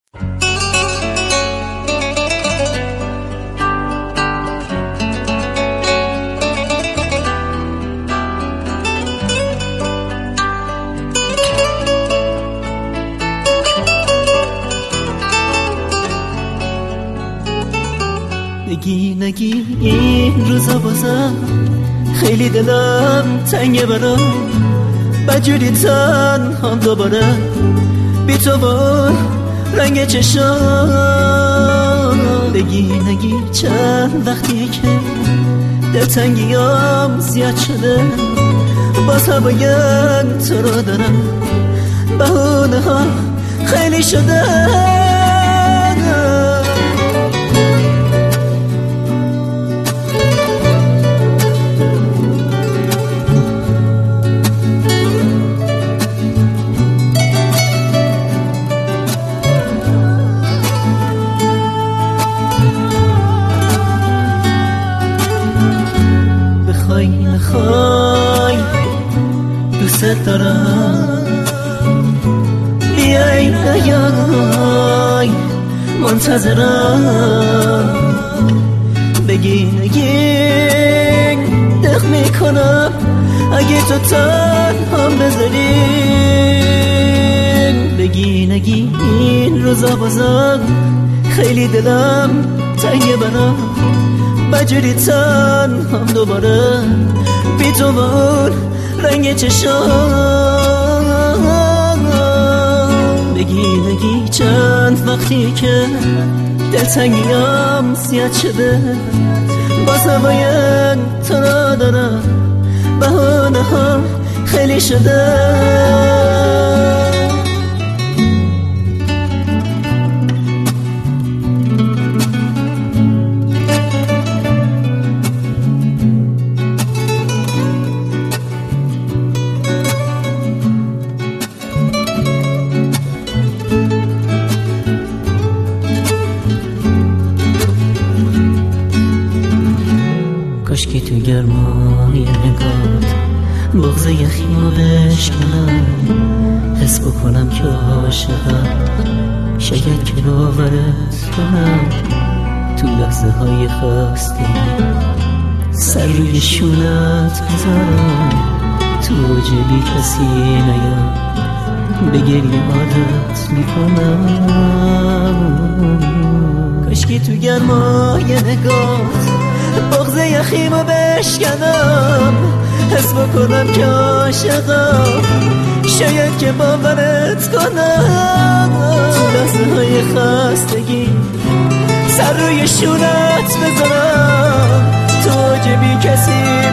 نگی این روزا بازم خیلی دلم تنگه برام بجوری تنهام دوباره بی تو با رنگ چشام نگی چند وقتیه که دلتنگیام زیاد شده باز باید تو رو دارم بهونه ها خیلی شده بخوای دوست دارم بیای نیای منتظرم بگی دق میکنم اگه تو تنهام بذاری بگی این روزا بازم خیلی دلم تنگه برام بجوری تنهام دوباره بی تو با اون رنگ چشام بگی چند وقتی که دلتنگیام زیاد شده باز باید تو را دارم بهونه ها خیلی شده کاشکی تو گرمای نگات بغض یخیمو بشکنم حس بکنم که عاشقم شاید که باورت کنم تو لحظه های خستگی سر روی شونت بذارم تو جبی کسی نیام بگری عادت میکنم کاشکی تو گرمای نگات بغض یخیمو بشکنم حس بکنم که عاشقم شاید که باورت کنم تو لحظه های خستگی سر روی شونت بذارم تو جبی کسی